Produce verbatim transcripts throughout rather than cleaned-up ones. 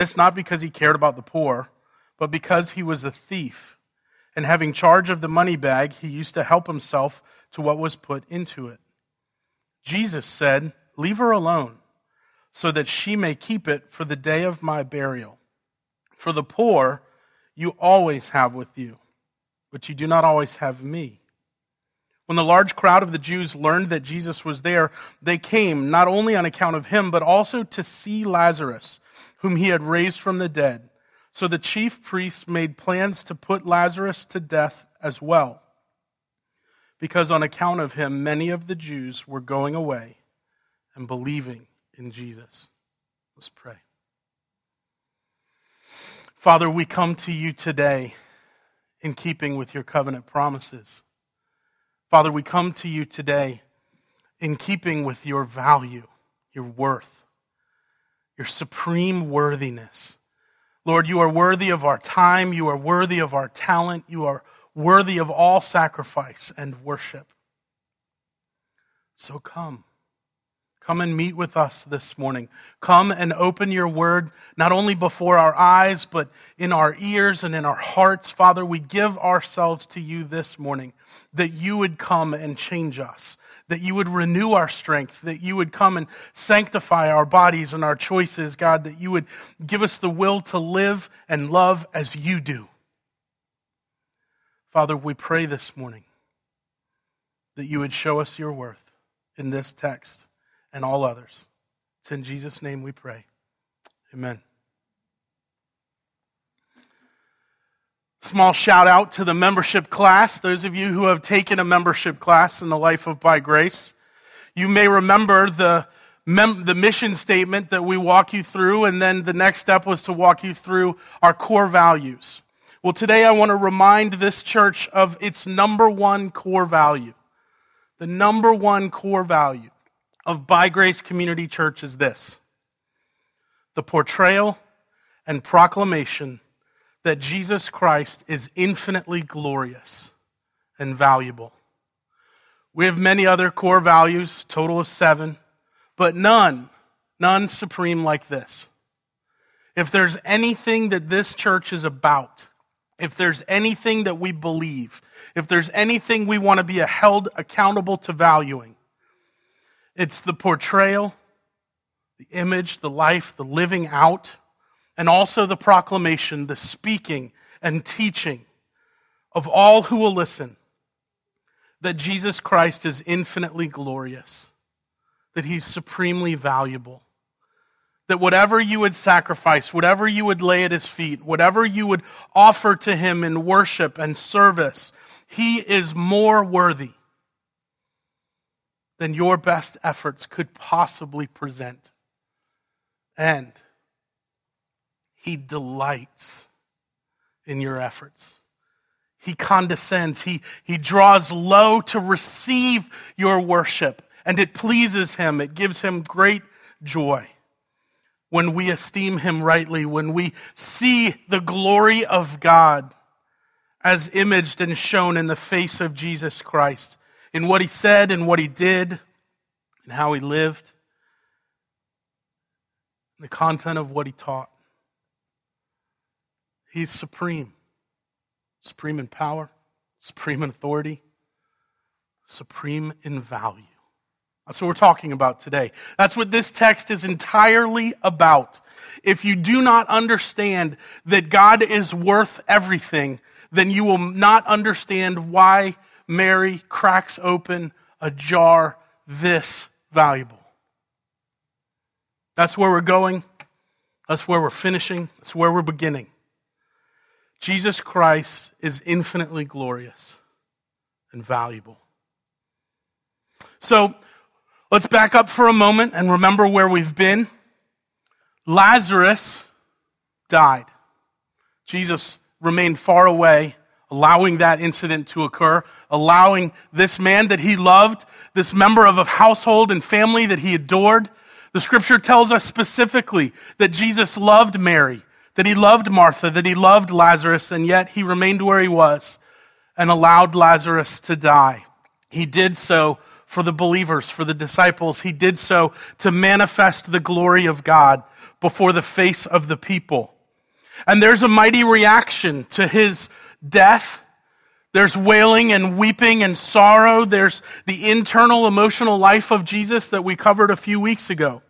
This not because he cared about the poor, but because he was a thief. And having charge of the money bag, he used to help himself to what was put into it. Jesus said, "Leave her alone, so that she may keep it for the day of my burial. For the poor you always have with you, but you do not always have me." When the large crowd of the Jews learned that Jesus was there, they came not only on account of him, but also to see Lazarus, whom he had raised from the dead. So the chief priests made plans to put Lazarus to death as well, because on account of him, many of the Jews were going away and believing in Jesus. Let's pray. Father, we come to you today in keeping with your covenant promises. Father, we come to you today in keeping with your value, your worth, your supreme worthiness. Lord, you are worthy of our time, you are worthy of our talent, you are worthy of all sacrifice and worship. So come. Come and meet with us this morning. Come and open your word, not only before our eyes, but in our ears and in our hearts. Father, we give ourselves to you this morning, that you would come and change us, that you would renew our strength, that you would come and sanctify our bodies and our choices, God, that you would give us the will to live and love as you do. Father, we pray this morning that you would show us your worth in this text and all others. It's in Jesus' name we pray. Amen. Small shout out to the membership class. Those of you who have taken a membership class in the life of By Grace, you may remember the, mem- the mission statement that we walk you through, and then the next step was to walk you through our core values. Well, today I want to remind this church of its number one core value. The number one core value of By Grace Community Church is this: the portrayal and proclamation that Jesus Christ is infinitely glorious and valuable. We have many other core values, total of seven, but none, none supreme like this. If there's anything that this church is about, if there's anything that we believe, if there's anything we want to be held accountable to valuing, it's the portrayal, the image, the life, the living out, and also the proclamation, the speaking and teaching of all who will listen, that Jesus Christ is infinitely glorious, that he's supremely valuable, that whatever you would sacrifice, whatever you would lay at his feet, whatever you would offer to him in worship and service, he is more worthy than your best efforts could possibly present. And he delights in your efforts. He condescends. He, he draws low to receive your worship, and it pleases him. It gives him great joy when we esteem him rightly, when we see the glory of God as imaged and shown in the face of Jesus Christ, in what he said and what he did and how he lived, the content of what he taught. He's supreme. Supreme in power, supreme in authority, supreme in value. That's what we're talking about today. That's what this text is entirely about. If you do not understand that God is worth everything, then you will not understand why Mary cracks open a jar this valuable. That's where we're going. That's where we're finishing. That's where we're beginning. Jesus Christ is infinitely glorious and valuable. So let's back up for a moment and remember where we've been. Lazarus died. Jesus remained far away, allowing that incident to occur, allowing this man that he loved, this member of a household and family that he adored. The scripture tells us specifically that Jesus loved Mary, that he loved Martha, that he loved Lazarus, and yet he remained where he was and allowed Lazarus to die. He did so for the believers, for the disciples. He did so to manifest the glory of God. before the face of the people. And there's a mighty reaction to his death. There's wailing and weeping and sorrow. There's the internal emotional life of Jesus that we covered a few weeks ago.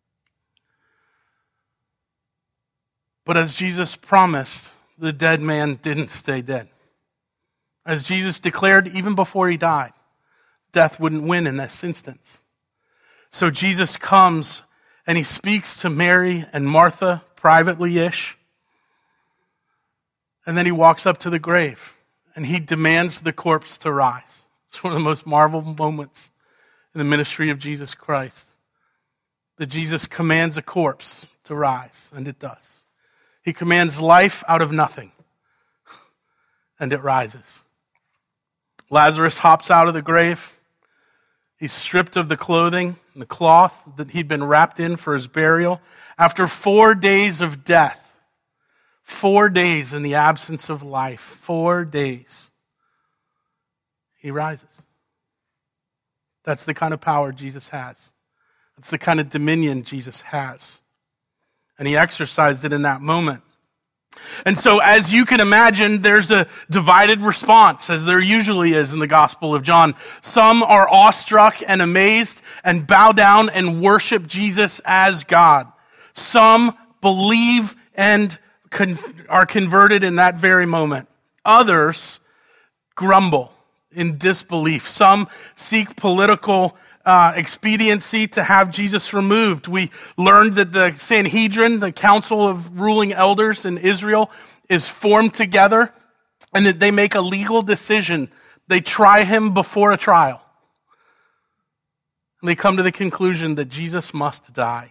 But as Jesus promised, the dead man didn't stay dead. As Jesus declared even before he died, death wouldn't win in this instance. So Jesus comes and he speaks to Mary and Martha privately-ish. And then he walks up to the grave and he demands the corpse to rise. It's one of the most marvelous moments in the ministry of Jesus Christ. That Jesus commands a corpse to rise, and it does. He commands life out of nothing, and it rises. Lazarus hops out of the grave. He's stripped of the clothing and the cloth that he'd been wrapped in for his burial. After four days of death, four days in the absence of life, four days, he rises. That's the kind of power Jesus has. That's the kind of dominion Jesus has. And he exercised it in that moment. And so, as you can imagine, there's a divided response, as there usually is in the Gospel of John. Some are awestruck and amazed and bow down and worship Jesus as God. Some believe and con- are converted in that very moment. Others grumble in disbelief. Some seek political Uh, expediency to have Jesus removed. We learned that the Sanhedrin, the council of ruling elders in Israel, is formed together and that they make a legal decision. They try him before a trial. And they come to the conclusion that Jesus must die.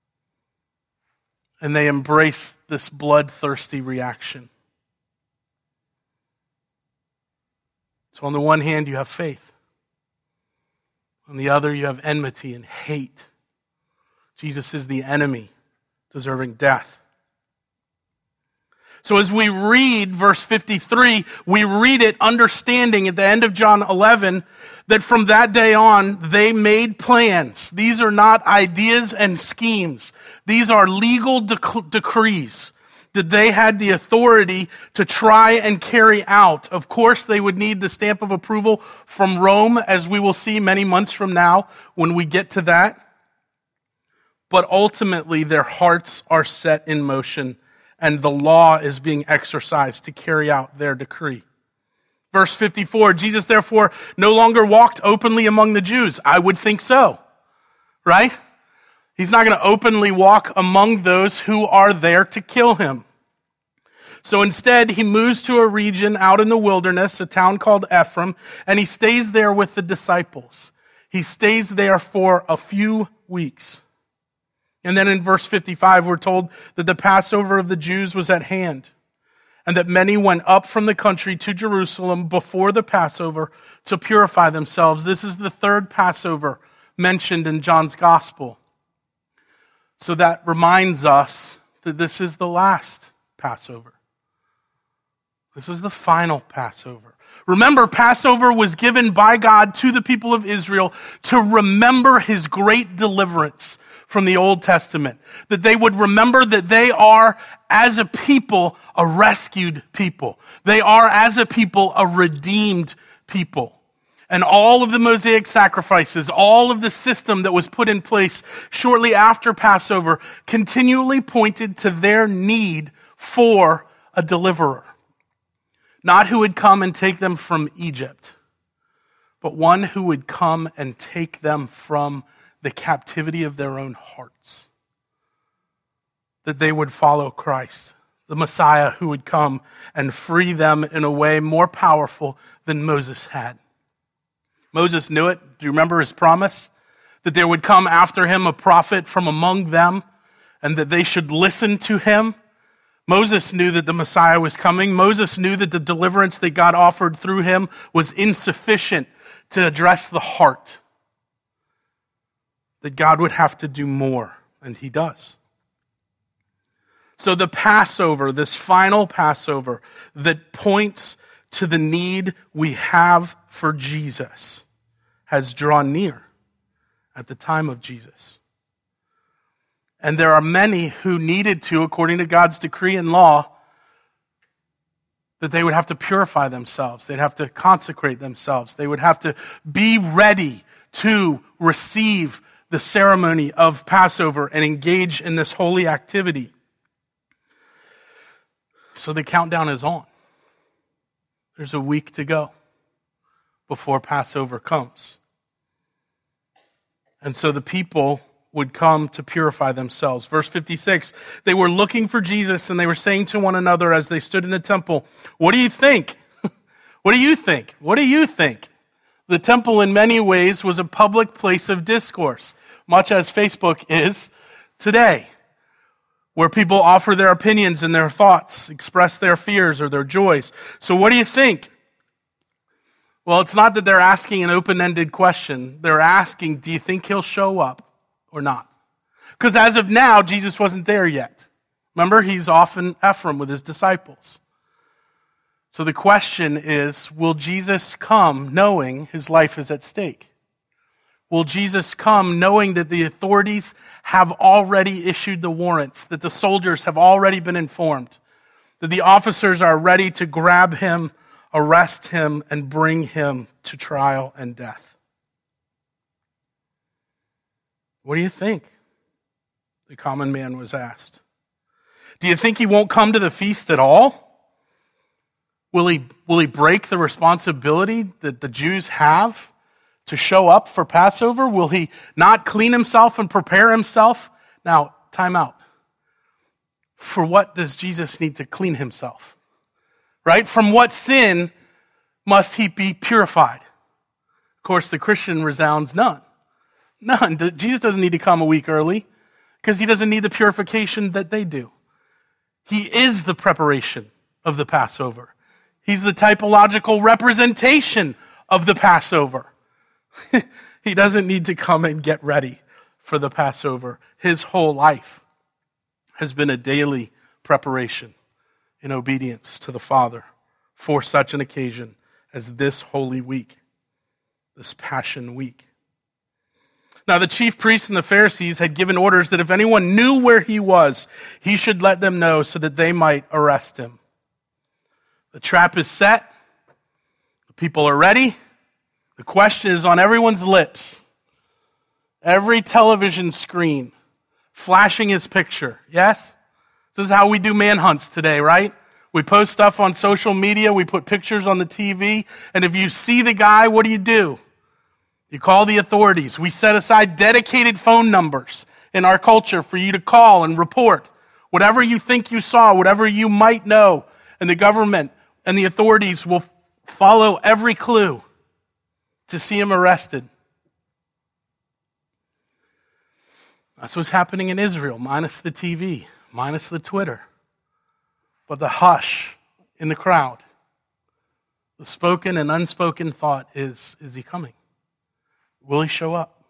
And they embrace this bloodthirsty reaction. So on the one hand, you have faith. On the other, you have enmity and hate. Jesus is the enemy, deserving death. So as we read verse fifty-three, we read it understanding at the end of John eleven that from that day on, they made plans. These are not ideas and schemes. These are legal dec- decrees that they had the authority to try and carry out. Of course, they would need the stamp of approval from Rome, as we will see many months from now when we get to that. But ultimately, their hearts are set in motion, and the law is being exercised to carry out their decree. Verse fifty-four, Jesus therefore no longer walked openly among the Jews. I would think so, right? He's not going to openly walk among those who are there to kill him. So instead, he moves to a region out in the wilderness, a town called Ephraim, and he stays there with the disciples. He stays there for a few weeks. And then in verse fifty-five, we're told that the Passover of the Jews was at hand, and that many went up from the country to Jerusalem before the Passover to purify themselves. This is the third Passover mentioned in John's gospel. So that reminds us that this is the last Passover. This is the final Passover. Remember, Passover was given by God to the people of Israel to remember his great deliverance from the Old Testament. That they would remember that they are, as a people, a rescued people. They are, as a people, a redeemed people. And all of the Mosaic sacrifices, all of the system that was put in place shortly after Passover continually pointed to their need for a deliverer. Not who would come and take them from Egypt, but one who would come and take them from the captivity of their own hearts. That they would follow Christ, the Messiah who would come and free them in a way more powerful than Moses had. Moses knew it. Do you remember his promise? That there would come after him a prophet from among them and that they should listen to him. Moses knew that the Messiah was coming. Moses knew that the deliverance that God offered through him was insufficient to address the heart. That God would have to do more, and he does. So the Passover, this final Passover that points to the need we have for Jesus, has drawn near at the time of Jesus. And there are many who needed to, according to God's decree and law, that they would have to purify themselves. They'd have to consecrate themselves. They would have to be ready to receive the ceremony of Passover and engage in this holy activity. So the countdown is on. There's a week to go before Passover comes. And so the people would come to purify themselves. Verse fifty-six, they were looking for Jesus and they were saying to one another as they stood in the temple, "What do you think? What do you think? What do you think?" The temple in many ways was a public place of discourse, much as Facebook is today, where people offer their opinions and their thoughts, express their fears or their joys. So what do you think? Well, it's not that they're asking an open-ended question. They're asking, do you think he'll show up or not? Because as of now, Jesus wasn't there yet. Remember, he's off in Ephraim with his disciples. So the question is, will Jesus come knowing his life is at stake? Will Jesus come knowing that the authorities have already issued the warrants, that the soldiers have already been informed, that the officers are ready to grab him, arrest him, and bring him to trial and death? What do you think? The common man was asked. Do you think he won't come to the feast at all? Will he, will he break the responsibility that the Jews have to show up for Passover? Will he not clean himself and prepare himself? Now, time out. For what does Jesus need to clean himself? Right? From what sin must he be purified? Of course, the Christian resounds none. None. Jesus doesn't need to come a week early because he doesn't need the purification that they do. He is the preparation of the Passover. He's the typological representation of the Passover. He doesn't need to come and get ready for the Passover. His whole life has been a daily preparation in obedience to the Father for such an occasion as this Holy Week, this Passion Week. Now the chief priests and the Pharisees had given orders that if anyone knew where he was, he should let them know so that they might arrest him. The trap is set. The people are ready. The question is on everyone's lips. Every television screen flashing his picture. Yes? This is how we do manhunts today, right? We post stuff on social media. We put pictures on the T V. And if you see the guy, what do you do? You call the authorities. We set aside dedicated phone numbers in our culture for you to call and report whatever you think you saw, whatever you might know. And the government and the authorities will follow every clue to see him arrested. That's what's happening in Israel, minus the T V, minus the Twitter. But the hush in the crowd, the spoken and unspoken thought is, is he coming? Will he show up?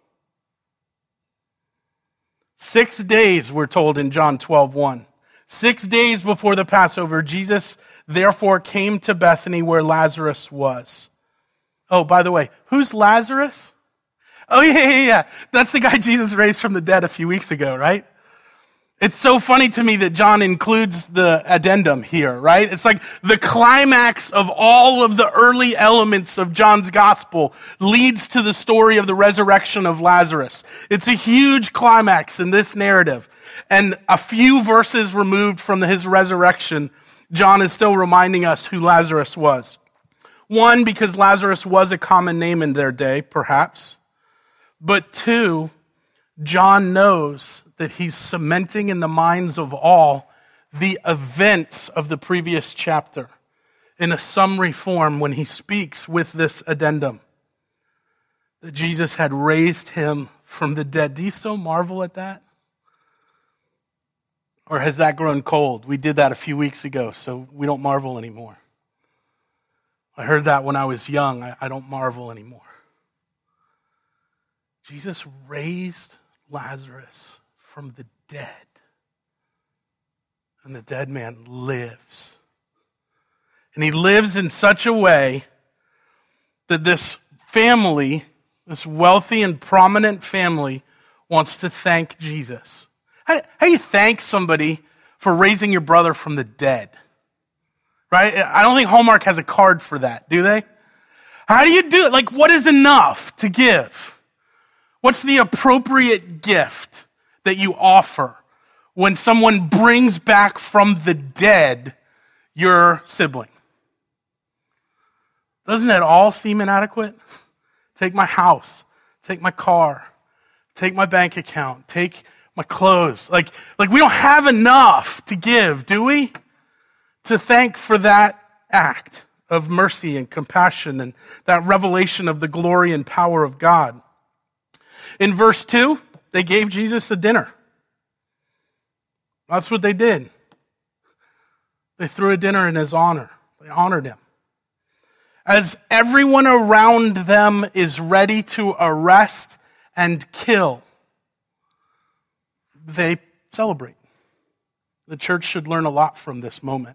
Six days, we're told in John twelve one. Six days before the Passover, Jesus therefore came to Bethany where Lazarus was. Oh, by the way, who's Lazarus? Oh, yeah, yeah, yeah. That's the guy Jesus raised from the dead a few weeks ago, right? It's so funny to me that John includes the addendum here, right? It's like the climax of all of the early elements of John's gospel leads to the story of the resurrection of Lazarus. It's a huge climax in this narrative. And a few verses removed from his resurrection, John is still reminding us who Lazarus was. One, because Lazarus was a common name in their day, perhaps. But two, John knows that he's cementing in the minds of all the events of the previous chapter in a summary form when he speaks with this addendum that Jesus had raised him from the dead. Do you still marvel at that? Or has that grown cold? We did that a few weeks ago, so we don't marvel anymore. I heard that when I was young. I, I don't marvel anymore. Jesus raised Lazarus from the dead. And the dead man lives. And he lives in such a way that this family, this wealthy and prominent family, wants to thank Jesus. How, how do you thank somebody for raising your brother from the dead? Right? I don't think Hallmark has a card for that, do they? How do you do it? Like, what is enough to give? What's the appropriate gift that you offer when someone brings back from the dead your sibling? Doesn't it all seem inadequate? Take my house, take my car, take my bank account, take my clothes. Like, like we don't have enough to give, do we? To thank for that act of mercy and compassion and that revelation of the glory and power of God. In verse two, they gave Jesus a dinner. That's what they did. They threw a dinner in his honor. They honored him. As everyone around them is ready to arrest and kill, they celebrate. The church should learn a lot from this moment.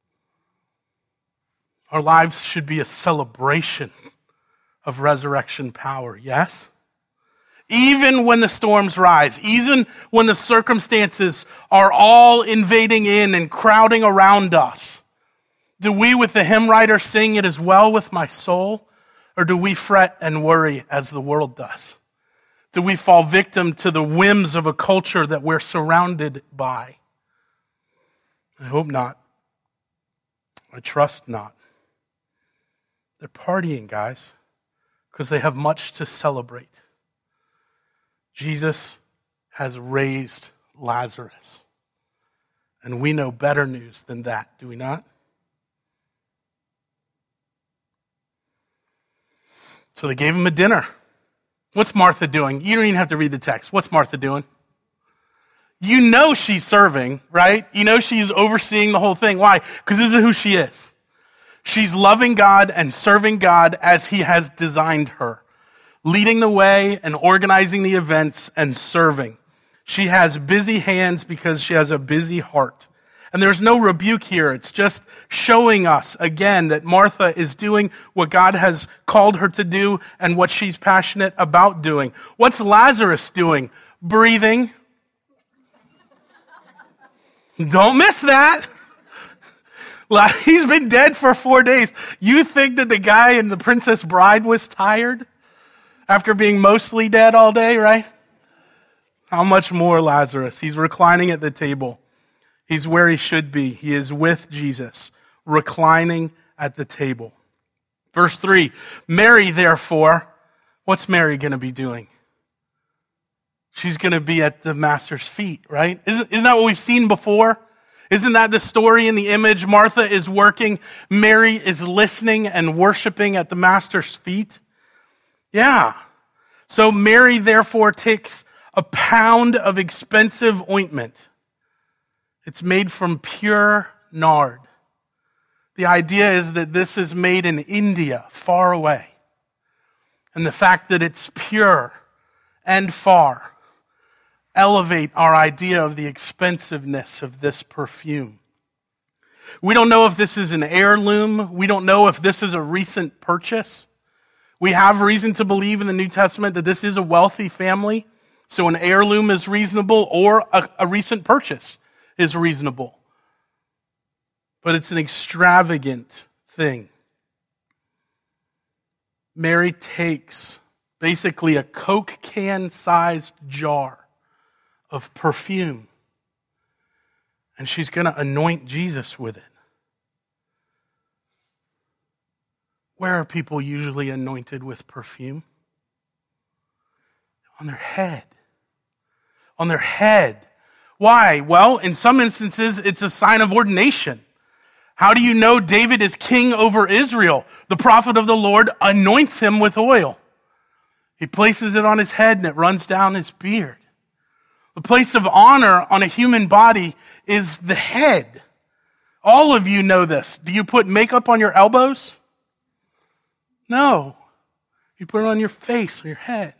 Our lives should be a celebration of resurrection power, yes? Even when the storms rise, even when the circumstances are all invading in and crowding around us, do we with the hymn writer sing, "It is well with my soul," or do we fret and worry as the world does? Do we fall victim to the whims of a culture that we're surrounded by? I hope not. I trust not. They're partying, guys, because they have much to celebrate. Jesus has raised Lazarus. And we know better news than that, do we not? So they gave him a dinner. What's Martha doing? You don't even have to read the text. What's Martha doing? You know she's serving, right? You know she's overseeing the whole thing. Why? Because this is who she is. She's loving God and serving God as he has designed her, leading the way and organizing the events and serving. She has busy hands because she has a busy heart. And there's no rebuke here. It's just showing us again that Martha is doing what God has called her to do and what she's passionate about doing. What's Lazarus doing? Breathing. Don't miss that. He's been dead for four days. You think that the guy in The Princess Bride was tired after being mostly dead all day, right? How much more Lazarus? He's reclining at the table. He's where he should be. He is with Jesus, reclining at the table. Verse three, Mary, therefore, what's Mary going to be doing? She's going to be at the master's feet, right? Isn't, isn't that what we've seen before? Isn't that the story in the image? Martha is working. Mary is listening and worshiping at the master's feet. Yeah. So Mary, therefore, takes a pound of expensive ointment. It's made from pure nard. The idea is that this is made in India, far away. And the fact that it's pure and far elevate our idea of the expensiveness of this perfume. We don't know if this is an heirloom. We don't know if this is a recent purchase. We have reason to believe in the New Testament that this is a wealthy family. So an heirloom is reasonable, or a, a recent purchase is reasonable. But it's an extravagant thing. Mary takes basically a Coke can-sized jar of perfume, and she's going to anoint Jesus with it. Where are people usually anointed with perfume? On their head. On their head. Why? Well, in some instances, it's a sign of ordination. How do you know David is king over Israel? The prophet of the Lord anoints him with oil. He places it on his head and it runs down his beard. The place of honor on a human body is the head. All of you know this. Do you put makeup on your elbows? No. You put it on your face, on your head.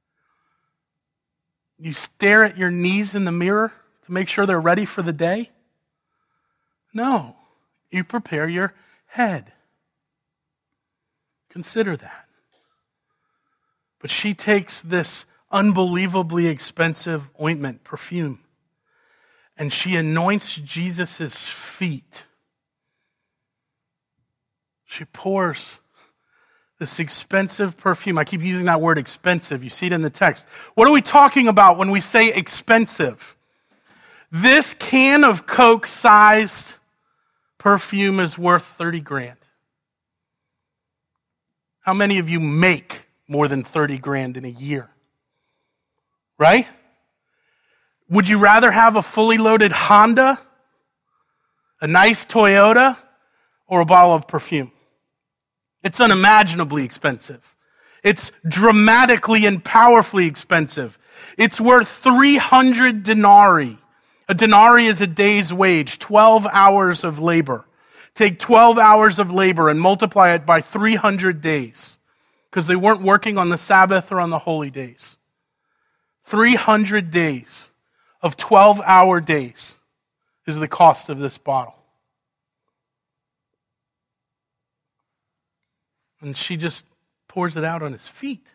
You stare at your knees in the mirror to make sure they're ready for the day? No. You prepare your head. Consider that. But she takes this unbelievably expensive ointment, perfume, and she anoints Jesus' feet. She pours this expensive perfume. I keep using that word expensive. You see it in the text. What are we talking about when we say expensive? This can of Coke-sized perfume is worth thirty grand. How many of you make more than thirty grand in a year? Right? Would you rather have a fully loaded Honda, a nice Toyota, or a bottle of perfume? It's unimaginably expensive. It's dramatically and powerfully expensive. It's worth three hundred denarii. A denarii is a day's wage, twelve hours of labor. Take twelve hours of labor and multiply it by three hundred days, because they weren't working on the Sabbath or on the holy days. three hundred days of twelve-hour days is the cost of this bottle. And she just pours it out on his feet.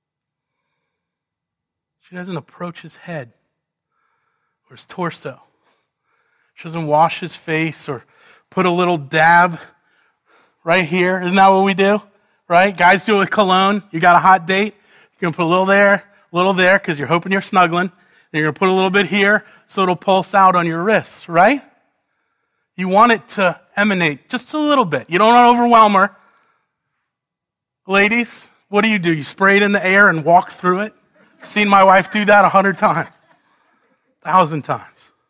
She doesn't approach his head or his torso. She doesn't wash his face or put a little dab right here. Isn't that what we do? Right? Guys do it with cologne. You got a hot date. You're going to put a little there, a little there, because you're hoping you're snuggling. And you're going to put a little bit here so it'll pulse out on your wrists, right? You want it to emanate just a little bit. You don't want to overwhelm her. Ladies, what do you do? You spray it in the air and walk through it? I've seen my wife do that a hundred times, a thousand times.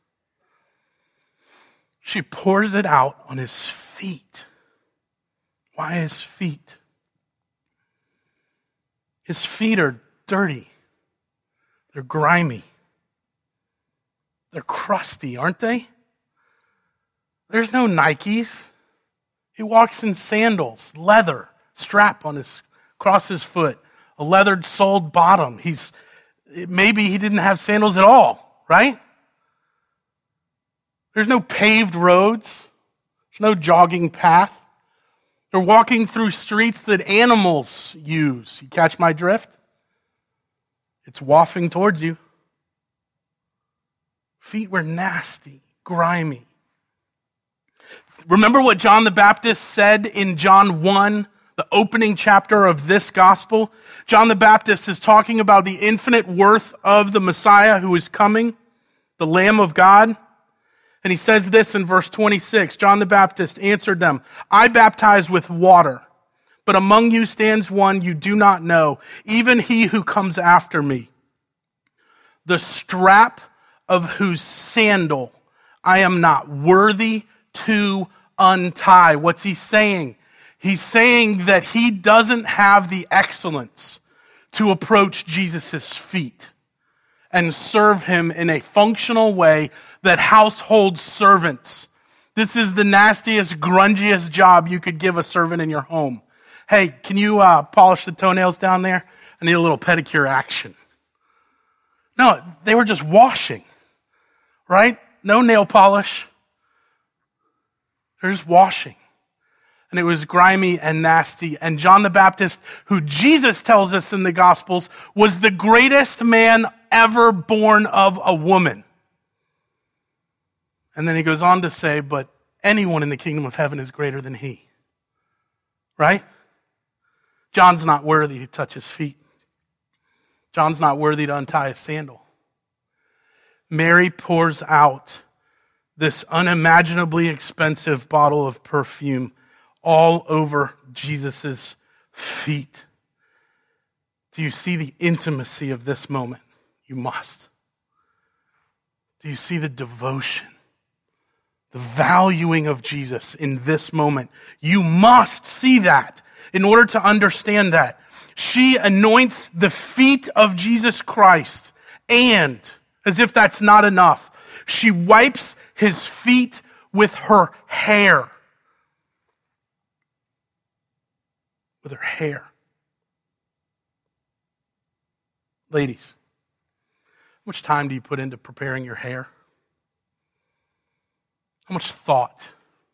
She pours it out on his feet. Why his feet? His feet are dirty. They're grimy. They're crusty, aren't they? There's no Nikes. He walks in sandals, leather, strap on his across his foot, a leathered soled bottom. He's maybe he didn't have sandals at all, right? There's no paved roads. There's no jogging path. They're walking through streets that animals use. You catch my drift? It's wafting towards you. Feet were nasty, grimy. Remember what John the Baptist said in John one, the opening chapter of this gospel? John the Baptist is talking about the infinite worth of the Messiah who is coming, the Lamb of God. And he says this in verse twenty-six, John the Baptist answered them, I baptize with water, but among you stands one you do not know, even he who comes after me, the strap of whose sandal I am not worthy to untie. What's he saying? He's saying that he doesn't have the excellence to approach Jesus' feet and serve him in a functional way that household servants. This is the nastiest, grungiest job you could give a servant in your home. Hey, can you uh, polish the toenails down there? I need a little pedicure action. No, they were just washing, right? No nail polish. They're just washing. And it was grimy and nasty. And John the Baptist, who Jesus tells us in the Gospels, was the greatest man ever born of a woman. And then he goes on to say, but anyone in the kingdom of heaven is greater than he. Right? John's not worthy to touch his feet. John's not worthy to untie his sandal. Mary pours out this unimaginably expensive bottle of perfume all over Jesus' feet. Do you see the intimacy of this moment? You must. Do you see the devotion, the valuing of Jesus in this moment? You must see that in order to understand that. She anoints the feet of Jesus Christ, and, as if that's not enough, she wipes his feet with her hair. With her hair. Ladies, how much time do you put into preparing your hair? How much thought?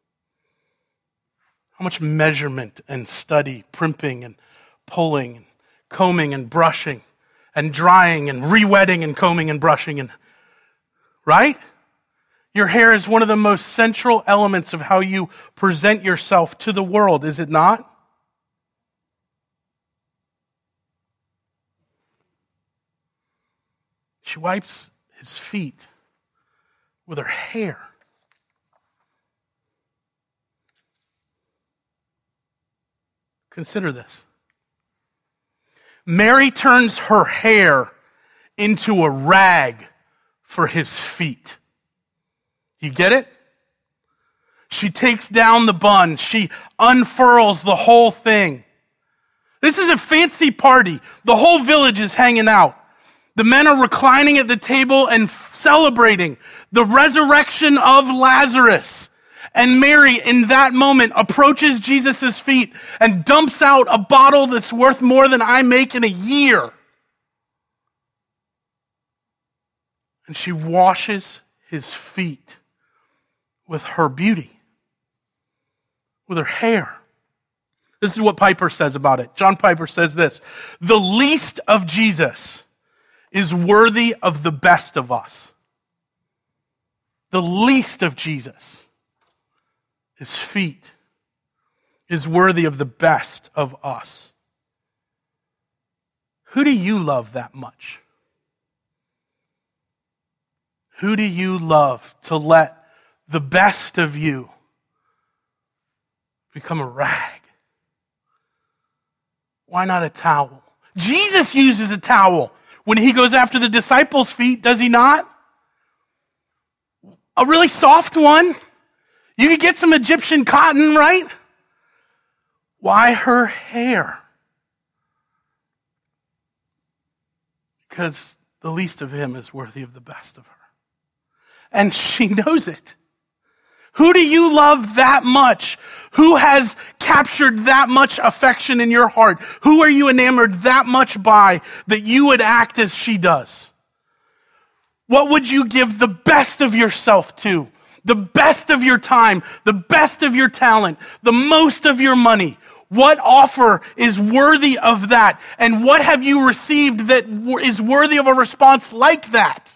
How much measurement and study, primping and pulling and combing and brushing and drying and re-wetting and combing and brushing, and right? Your hair is one of the most central elements of how you present yourself to the world, is it not? She wipes his feet with her hair. Consider this. Mary turns her hair into a rag for his feet. You get it? She takes down the bun. She unfurls the whole thing. This is a fancy party. The whole village is hanging out. The men are reclining at the table and celebrating the resurrection of Lazarus. And Mary, in that moment, approaches Jesus' feet and dumps out a bottle that's worth more than I make in a year. And she washes his feet with her beauty, with her hair. This is what Piper says about it. John Piper says this: the least of Jesus is worthy of the best of us. The least of Jesus, his feet, is worthy of the best of us. Who do you love that much? Who do you love to let the best of you become a rag? Why not a towel? Jesus uses a towel when he goes after the disciples' feet, does he not? A really soft one. You could get some Egyptian cotton, right? Why her hair? Because the least of him is worthy of the best of her. And she knows it. Who do you love that much? Who has captured that much affection in your heart? Who are you enamored that much by that you would act as she does? What would you give the best of yourself to? The best of your time, the best of your talent, the most of your money. What offer is worthy of that? And what have you received that is worthy of a response like that?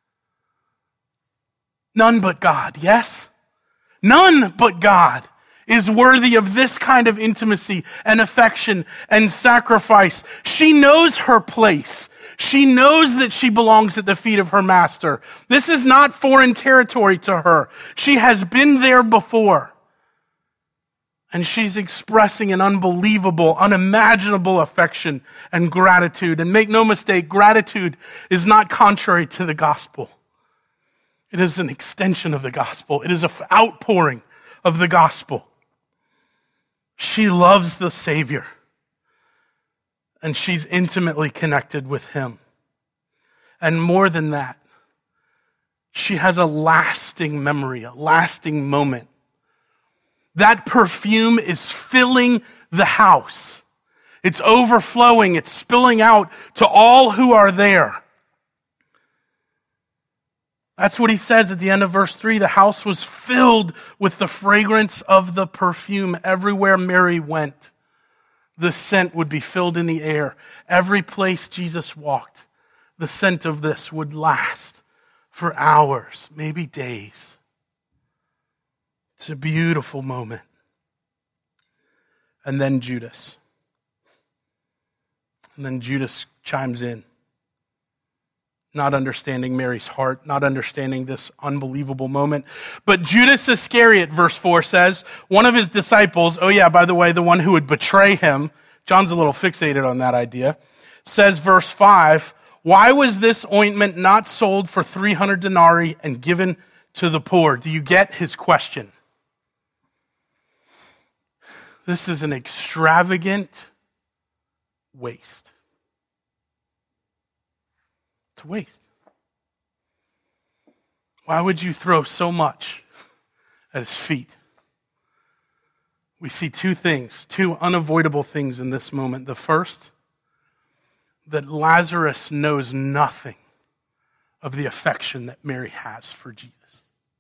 None but God, yes? None but God is worthy of this kind of intimacy and affection and sacrifice. She knows her place. She knows that she belongs at the feet of her master. This is not foreign territory to her. She has been there before. And she's expressing an unbelievable, unimaginable affection and gratitude. And make no mistake, gratitude is not contrary to the gospel. It is an extension of the gospel. It is an outpouring of the gospel. She loves the Savior, and she's intimately connected with him. And more than that, she has a lasting memory, a lasting moment. That perfume is filling the house. It's overflowing. It's spilling out to all who are there. That's what he says at the end of verse three. The house was filled with the fragrance of the perfume. Everywhere Mary went, the scent would be filled in the air. Every place Jesus walked, the scent of this would last for hours, maybe days. It's a beautiful moment. And then Judas. And then Judas chimes in. Not understanding Mary's heart, not understanding this unbelievable moment. But Judas Iscariot, verse four says, one of his disciples, oh yeah, by the way, the one who would betray him, John's a little fixated on that idea, says, verse five, why was this ointment not sold for three hundred denarii and given to the poor? Do you get his question? This is an extravagant waste. It's a waste. Why would you throw so much at his feet? We see two things, two unavoidable things in this moment. The first, that Lazarus knows nothing of the affection that Mary has for Jesus.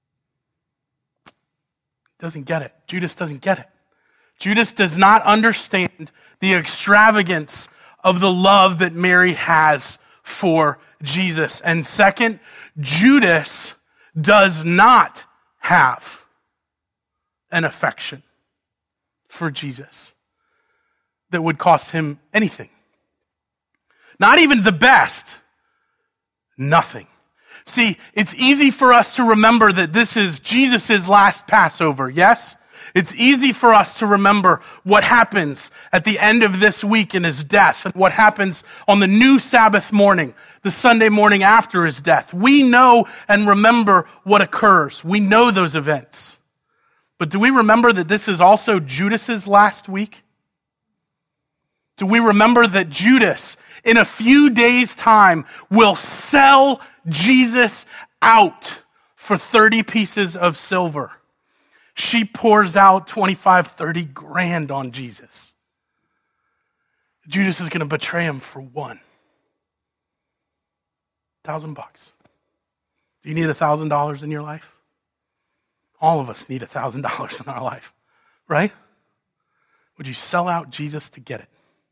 Doesn't get it. Judas doesn't get it. Judas does not understand the extravagance of the love that Mary has for Jesus. And second, Judas does not have an affection for Jesus that would cost him anything. Not even the best, nothing. See, it's easy for us to remember that this is Jesus' last Passover, yes? It's easy for us to remember what happens at the end of this week in his death and what happens on the new Sabbath morning, the Sunday morning after his death. We know and remember what occurs. We know those events. But do we remember that this is also Judas's last week? Do we remember that Judas, in a few days' time, will sell Jesus out for thirty pieces of silver? She pours out twenty-five, thirty grand on Jesus. Judas is going to betray him for one. Thousand bucks. Do you need a thousand dollars in your life? All of us need a thousand dollars in our life, right? Would you sell out Jesus to get it?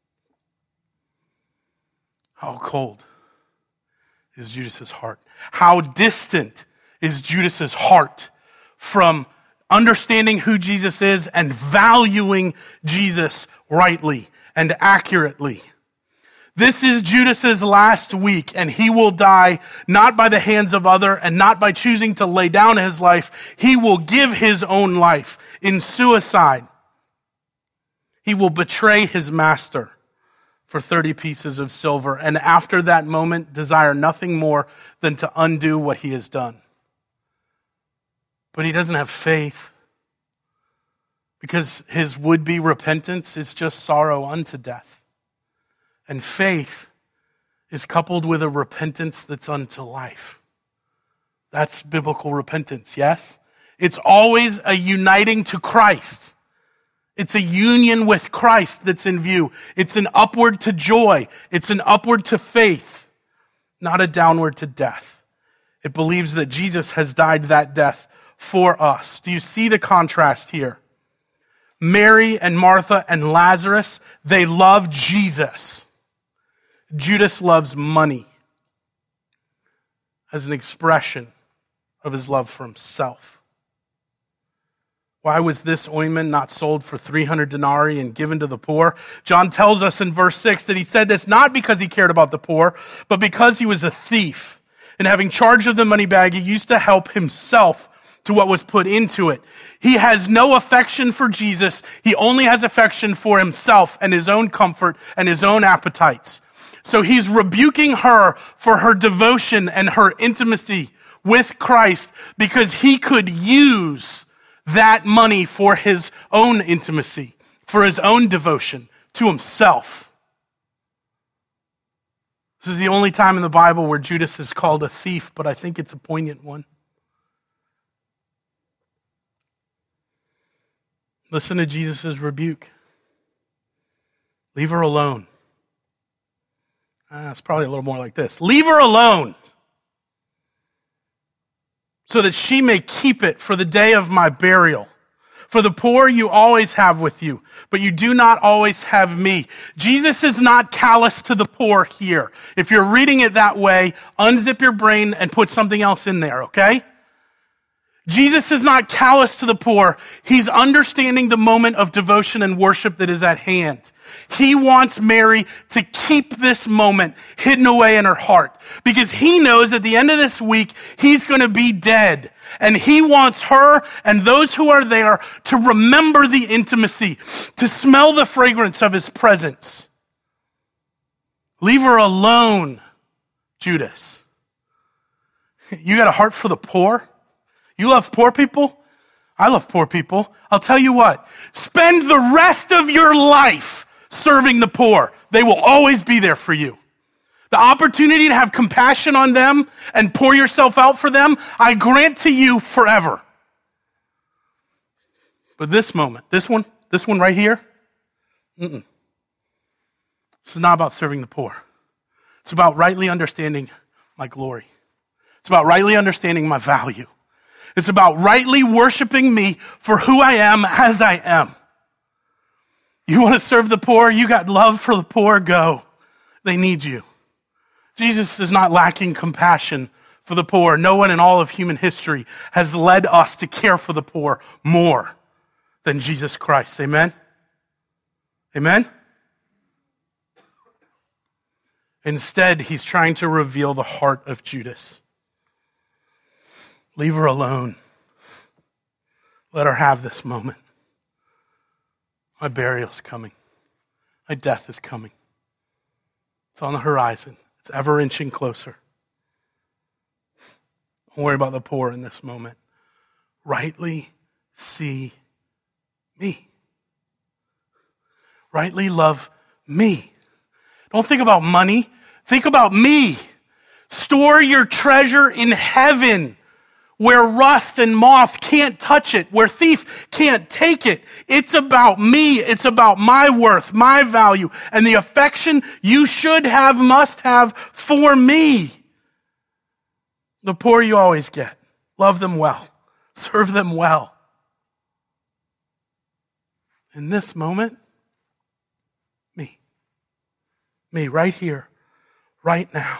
How cold is Judas's heart? How distant is Judas's heart from understanding who Jesus is and valuing Jesus rightly and accurately? This is Judas's last week, and he will die not by the hands of other and not by choosing to lay down his life. He will give his own life in suicide. He will betray his master for thirty pieces of silver, and after that moment, desire nothing more than to undo what he has done. But he doesn't have faith because his would-be repentance is just sorrow unto death. And faith is coupled with a repentance that's unto life. That's biblical repentance, yes? It's always a uniting to Christ. It's a union with Christ that's in view. It's an upward to joy. It's an upward to faith, not a downward to death. It believes that Jesus has died that death for us. Do you see the contrast here? Mary and Martha and Lazarus, they love Jesus. Judas loves money as an expression of his love for himself. Why was this ointment not sold for three hundred denarii and given to the poor? John tells us in verse six that he said this not because he cared about the poor, but because he was a thief. And having charge of the money bag, he used to help himself to what was put into it. He has no affection for Jesus. He only has affection for himself and his own comfort and his own appetites. So he's rebuking her for her devotion and her intimacy with Christ because he could use that money for his own intimacy, for his own devotion to himself. This is the only time in the Bible where Judas is called a thief, but I think it's a poignant one. Listen to Jesus' rebuke. Leave her alone. Ah, it's probably a little more like this. Leave her alone, so that she may keep it for the day of my burial. For the poor you always have with you, but you do not always have me. Jesus is not callous to the poor here. If you're reading it that way, unzip your brain and put something else in there, okay? Jesus is not callous to the poor. He's understanding the moment of devotion and worship that is at hand. He wants Mary to keep this moment hidden away in her heart because he knows at the end of this week, he's going to be dead. And he wants her and those who are there to remember the intimacy, to smell the fragrance of his presence. Leave her alone, Judas. You got a heart for the poor? You love poor people? I love poor people. I'll tell you what, spend the rest of your life serving the poor. They will always be there for you. The opportunity to have compassion on them and pour yourself out for them, I grant to you forever. But this moment, this one, this one right here, mm-mm. This is not about serving the poor. It's about rightly understanding my glory. It's about rightly understanding my value. It's about rightly worshiping me for who I am as I am. You want to serve the poor? You got love for the poor? Go. They need you. Jesus is not lacking compassion for the poor. No one in all of human history has led us to care for the poor more than Jesus Christ. Amen? Amen? Instead, he's trying to reveal the heart of Judas. Leave her alone. Let her have this moment. My burial's coming. My death is coming. It's on the horizon. It's ever inching closer. Don't worry about the poor in this moment. Rightly see me. Rightly love me. Don't think about money. Think about me. Store your treasure in heaven, where rust and moth can't touch it, where thief can't take it. It's about me. It's about my worth, my value, and the affection you should have, must have for me. The poor you always get. Love them well. Serve them well. In this moment, me. Me right here, right now.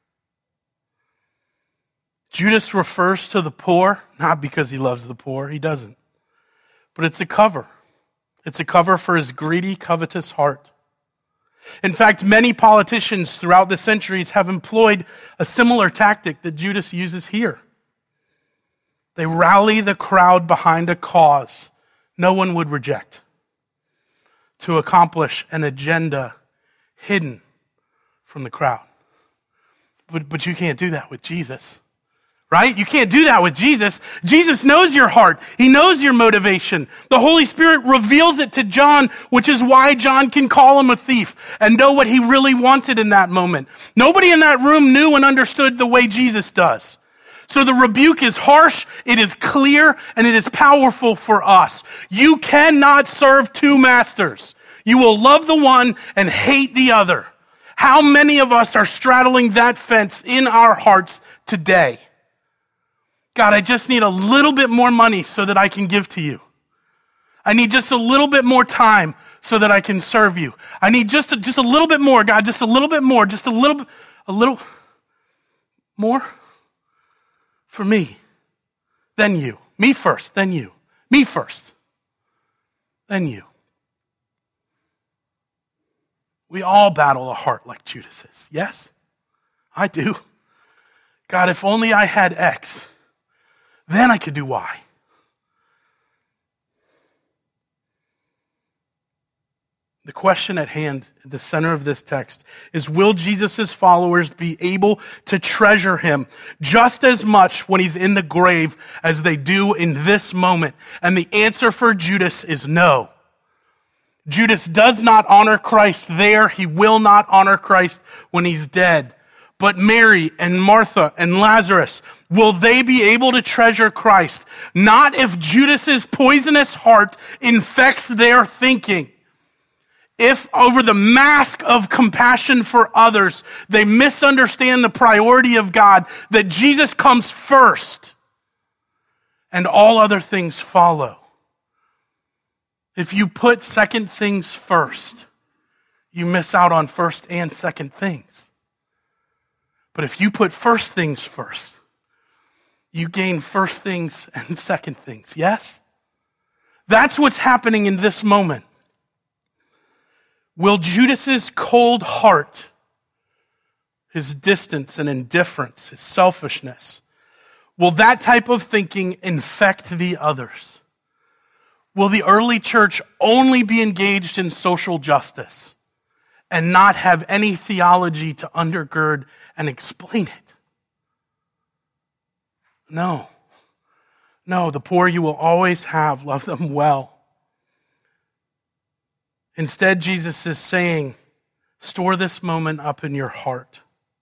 Judas refers to the poor, not because he loves the poor, he doesn't. But it's a cover. It's a cover for his greedy, covetous heart. In fact, many politicians throughout the centuries have employed a similar tactic that Judas uses here. They rally the crowd behind a cause no one would reject to accomplish an agenda hidden from the crowd. But, but you can't do that with Jesus. Right? You can't do that with Jesus. Jesus knows your heart. He knows your motivation. The Holy Spirit reveals it to John, which is why John can call him a thief and know what he really wanted in that moment. Nobody in that room knew and understood the way Jesus does. So the rebuke is harsh, it is clear, and it is powerful for us. You cannot serve two masters. You will love the one and hate the other. How many of us are straddling that fence in our hearts today? God, I just need a little bit more money so that I can give to you. I need just a little bit more time so that I can serve you. I need just a, just a little bit more, God, just a little bit more, just a little, a little more for me, then you. Me first, then you. Me first, then you. We all battle a heart like Judas's. Yes, I do. God, if only I had X, then I could do Y. The question at hand, at the center of this text, is will Jesus' followers be able to treasure him just as much when he's in the grave as they do in this moment? And the answer for Judas is no. Judas does not honor Christ there. He will not honor Christ when he's dead. But Mary and Martha and Lazarus, will they be able to treasure Christ? Not if Judas's poisonous heart infects their thinking. If over the mask of compassion for others, they misunderstand the priority of God, that Jesus comes first and all other things follow. If you put second things first, you miss out on first and second things. But if you put first things first, you gain first things and second things. Yes? That's what's happening in this moment. Will Judas's cold heart, his distance and indifference, his selfishness, will that type of thinking infect the others? Will the early church only be engaged in social justice and not have any theology to undergird and explain it? No. No, the poor you will always have. Love them well. Instead, Jesus is saying, store this moment up in your heart.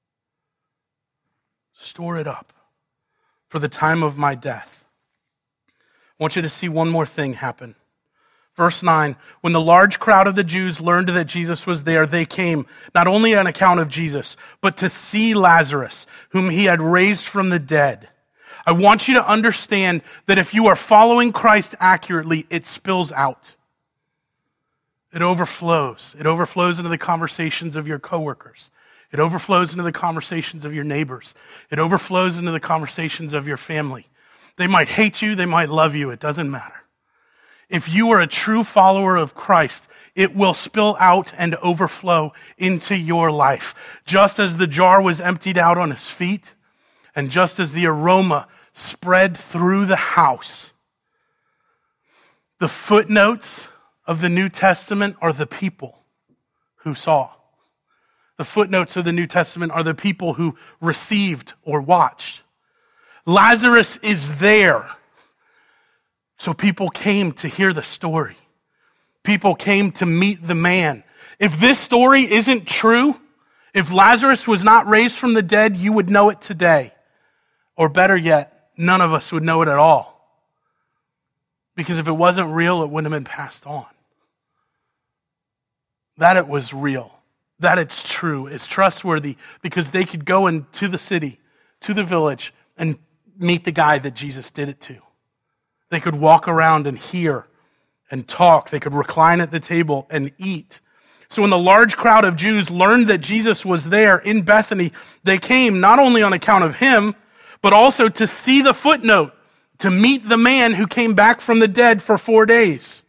Store it up for the time of my death. I want you to see one more thing happen. Verse nine, when the large crowd of the Jews learned that Jesus was there, they came, not only on account of Jesus, but to see Lazarus, whom he had raised from the dead. I want you to understand that if you are following Christ accurately, it spills out. It overflows. It overflows into the conversations of your coworkers. It overflows into the conversations of your neighbors. It overflows into the conversations of your family. They might hate you, they might love you, it doesn't matter. If you are a true follower of Christ, it will spill out and overflow into your life. Just as the jar was emptied out on his feet, and just as the aroma spread through the house, the footnotes of the New Testament are the people who saw. The footnotes of the New Testament are the people who received or watched. Lazarus is there. So people came to hear the story. People came to meet the man. If this story isn't true, if Lazarus was not raised from the dead, you would know it today. Or better yet, none of us would know it at all. Because if it wasn't real, it wouldn't have been passed on. That it was real, that it's true, is trustworthy, because they could go into the city, to the village, and meet the guy that Jesus did it to. They could walk around and hear and talk. They could recline at the table and eat. So when the large crowd of Jews learned that Jesus was there in Bethany, they came not only on account of him, but also to see the footnote, to meet the man who came back from the dead for four days.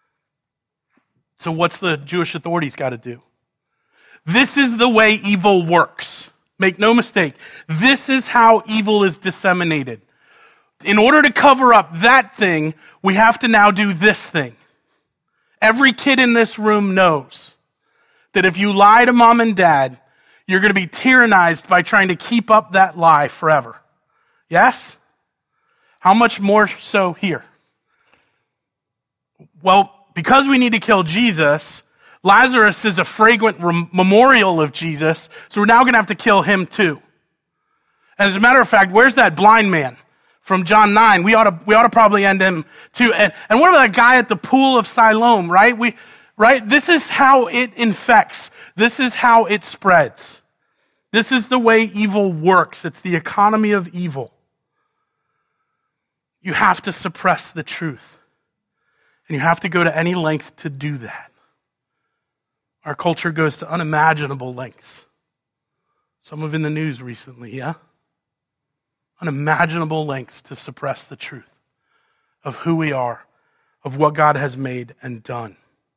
So what's the Jewish authorities got to do? This is the way evil works. Make no mistake. This is how evil is disseminated. In order to cover up that thing, we have to now do this thing. Every kid in this room knows that if you lie to mom and dad, you're going to be tyrannized by trying to keep up that lie forever. Yes? How much more so here? Well, because we need to kill Jesus, Lazarus is a fragrant rem- memorial of Jesus, so we're now going to have to kill him too. And as a matter of fact, where's that blind man from John nine? We ought to, we ought to probably end him too. And, and what about that guy at the pool of Siloam, right? We, right? This is how it infects. This is how it spreads. This is the way evil works. It's the economy of evil. You have to suppress the truth. And you have to go to any length to do that. Our culture goes to unimaginable lengths. Some have in the news recently, yeah? Unimaginable lengths to suppress the truth of who we are, of what God has made and done.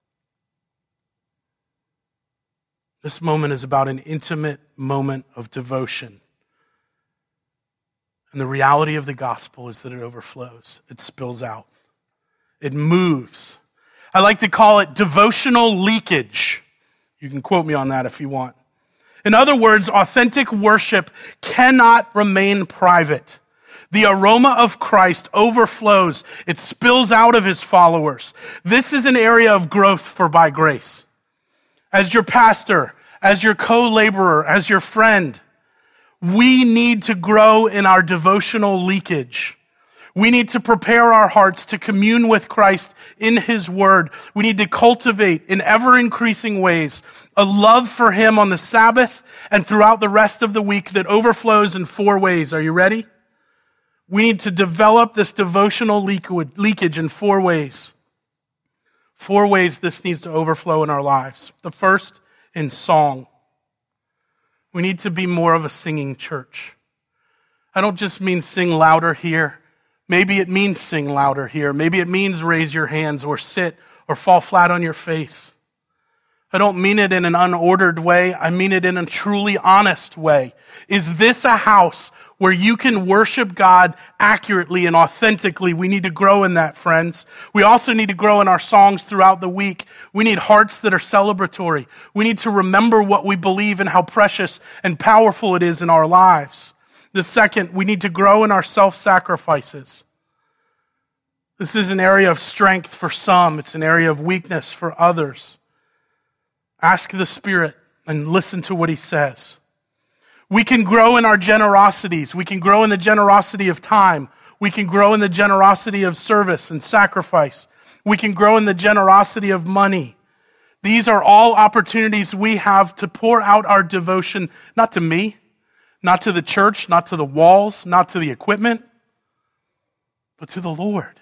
This moment is about an intimate moment of devotion. And the reality of the gospel is that it overflows. It spills out. It moves. I like to call it devotional leakage. You can quote me on that if you want. In other words, authentic worship cannot remain private. The aroma of Christ overflows. It spills out of his followers. This is an area of growth for By Grace. As your pastor, as your co-laborer, as your friend, we need to grow in our devotional leakage. We need to prepare our hearts to commune with Christ in his word. We need to cultivate in ever-increasing ways a love for him on the Sabbath and throughout the rest of the week that overflows in four ways. Are you ready? We need to develop this devotional leakage in four ways. Four ways this needs to overflow in our lives. The first, in song. We need to be more of a singing church. I don't just mean sing louder here. Maybe it means sing louder here. Maybe it means raise your hands or sit or fall flat on your face. I don't mean it in an unordered way. I mean it in a truly honest way. Is this a house where you can worship God accurately and authentically? We need to grow in that, friends. We also need to grow in our songs throughout the week. We need hearts that are celebratory. We need to remember what we believe and how precious and powerful it is in our lives. The second, we need to grow in our self-sacrifices. This is an area of strength for some. It's an area of weakness for others. Ask the Spirit and listen to what he says. We can grow in our generosities. We can grow in the generosity of time. We can grow in the generosity of service and sacrifice. We can grow in the generosity of money. These are all opportunities we have to pour out our devotion, not to me, not to the church, not to the walls, not to the equipment, but to the Lord.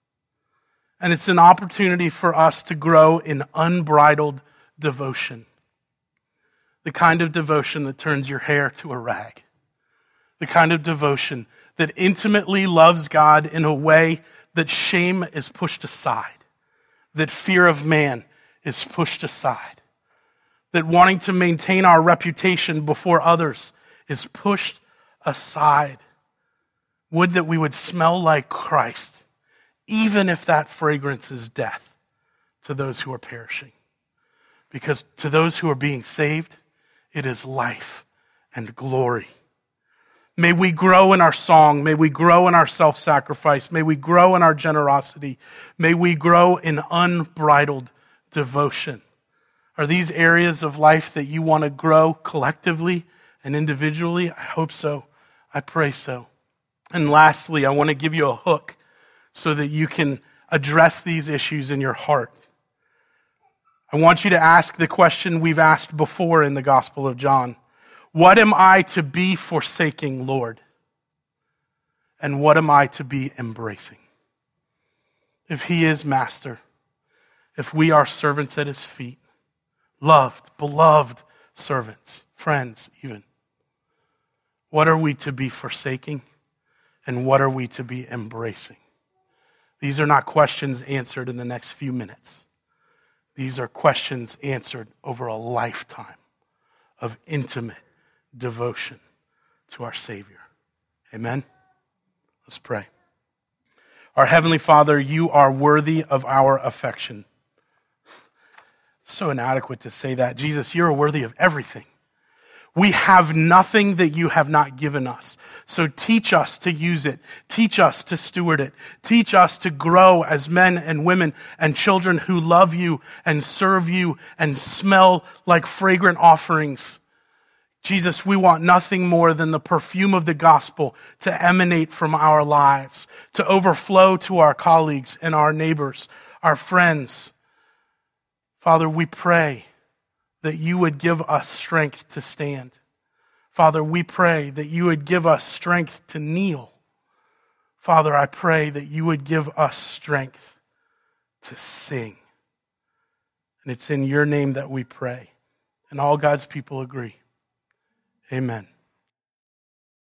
And it's an opportunity for us to grow in unbridled devotion. The kind of devotion that turns your hair to a rag. The kind of devotion that intimately loves God in a way that shame is pushed aside, that fear of man is pushed aside, that wanting to maintain our reputation before others is pushed aside. Would that we would smell like Christ, even if that fragrance is death to those who are perishing. Because to those who are being saved, it is life and glory. May we grow in our song. May we grow in our self-sacrifice. May we grow in our generosity. May we grow in unbridled devotion. Are these areas of life that you want to grow collectively and individually? I hope so. I pray so. And lastly, I want to give you a hook so that you can address these issues in your heart. I want you to ask the question we've asked before in the Gospel of John. What am I to be forsaking, Lord? And what am I to be embracing? If he is master, if we are servants at his feet, loved, beloved servants, friends even, what are we to be forsaking and what are we to be embracing? These are not questions answered in the next few minutes. These are questions answered over a lifetime of intimate devotion to our Savior. Amen? Let's pray. Our Heavenly Father, you are worthy of our affection. It's so inadequate to say that. Jesus, you're worthy of everything. We have nothing that you have not given us. So teach us to use it. Teach us to steward it. Teach us to grow as men and women and children who love you and serve you and smell like fragrant offerings. Jesus, we want nothing more than the perfume of the gospel to emanate from our lives, to overflow to our colleagues and our neighbors, our friends. Father, we pray that you would give us strength to stand. Father, we pray that you would give us strength to kneel. Father, I pray that you would give us strength to sing. And it's in your name that we pray. And all God's people agree. Amen.